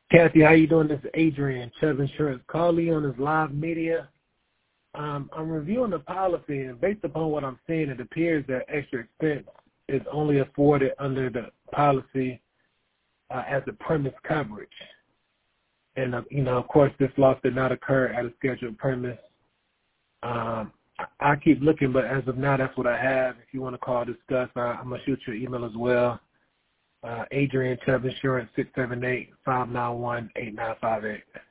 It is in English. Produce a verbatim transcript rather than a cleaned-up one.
Kathy, how you doing? This is Adrian, Chubb Insurance. Calling on this live media. Um, I'm reviewing the policy, and based upon what I'm seeing, it appears that extra expense is only afforded under the policy uh, as a premise coverage. And, uh, you know, of course, this loss did not occur at a scheduled premise. Um, I, I keep looking, but as of now, that's what I have. If you want to call, discuss, I, I'm going to shoot you an email as well. Uh, Adrian, Chubb Insurance, six seven eight, five nine one, eight nine five eight.